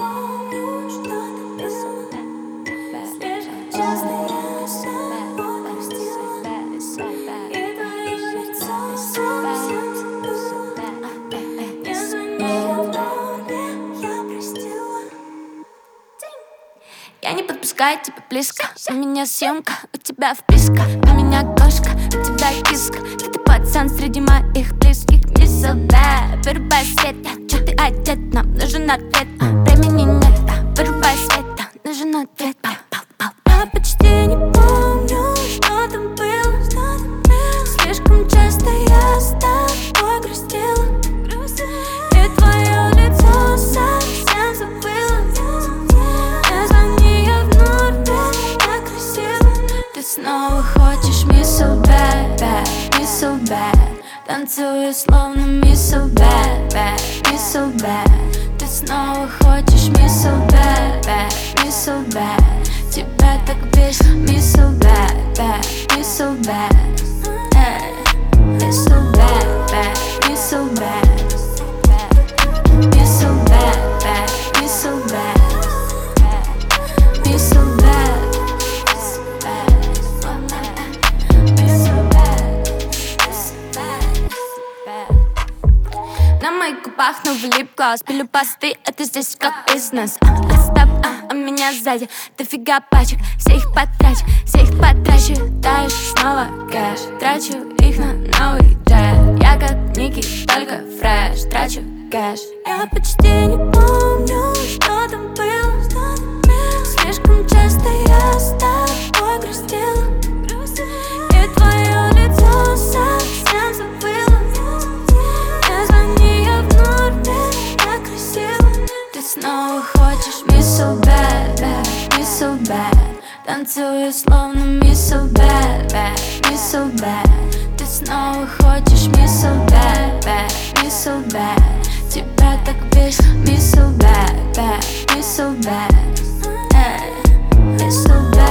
помню, что там было. Слишком часто я себя простила, и твое лицо совсем забыла. Не звонила в норме, я простила. Я не подпускаю тебя близко. У меня съемка, у тебя вписка. У меня кошка, у тебя киска. Ты пацан среди моих близких. Не сове, вырубай свет. Чё ты одет, нам нужен ответ. Времени нет, вырубай свет. Нужен ответ. Я почти не помню, что там было. Слишком часто я с тобой грустила, и твое лицо совсем забыла. Не звони, я в норме, я красива. Ты снова хочешь me so bad, bad, me so bad. Танцую словно me so bad, bad, me so bad. Ты снова хочешь me so bad, bad, me so bad. Тебя так бесит me so bad, bad, me so bad. Me so bad, bad, me so bad. Me so bad, bad, me so bad. Me so bad, me so bad. На моих губах новый лип-глаз. Пилю посты, это здесь как бизнес. Стоп, у меня сзади дофига пачек. Все их потрачу. Дальше снова кэш. Трачу их на новый джет. Я как Ники, только фреш. Трачу кэш. Я почти не помню, что там было. Слишком часто я с тобой грустила, и твое лицо совсем забыла. Не звони, я в норме, я красива. Ты снова хочешь me so bad, bad, me so bad. Танцую словно me so bad, bad, me so bad. Ты снова хочешь me so bad, bad, me so bad. Тебя так бесит me so bad, bad, me so bad. Me so bad.